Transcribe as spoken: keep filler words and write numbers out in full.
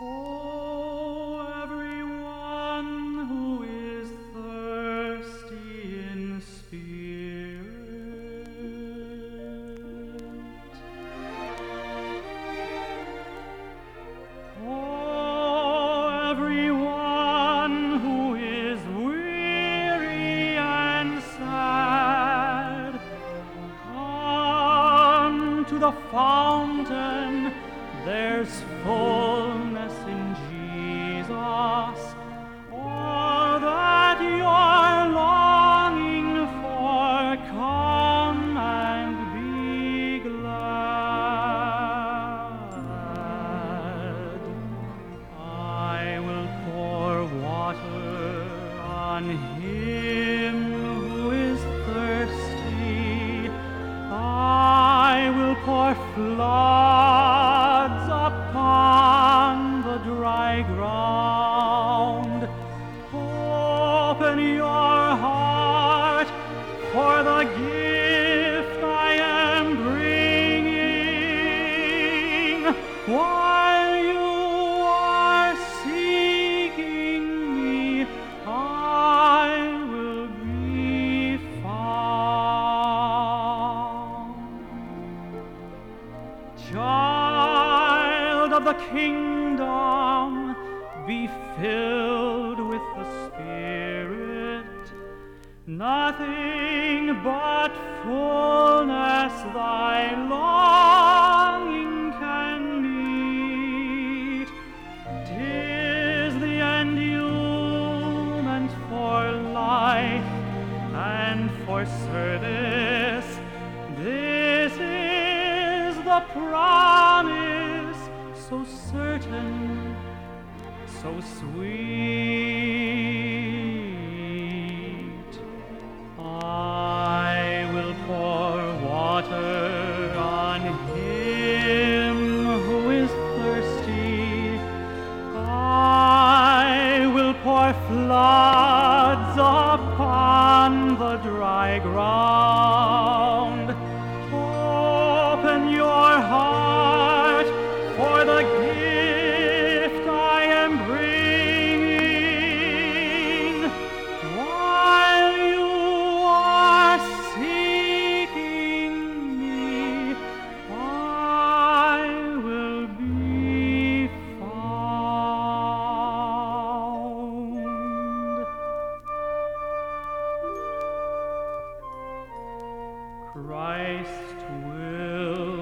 Oh, everyone who is thirsty in spirit, oh, everyone who is weary and sad, come to the fountain. There's fullness in Jesus. All that you're longing for, come and be glad. I will pour water on him who is thirsty. I will pour floods upon the dry ground. Open your heart for the gift I am bringing. While you are seeking me, I will be found. Child of the kingdom, be filled with the Spirit. Nothing but fullness thy longing can meet. 'Tis the endowment for life and for service. This is the promise, so certain, so sweet. I will pour water on him who is thirsty. I will pour floods upon the dry ground. Open your heart for the gift I am bringing. While you are seeking me, I will be found. Christ will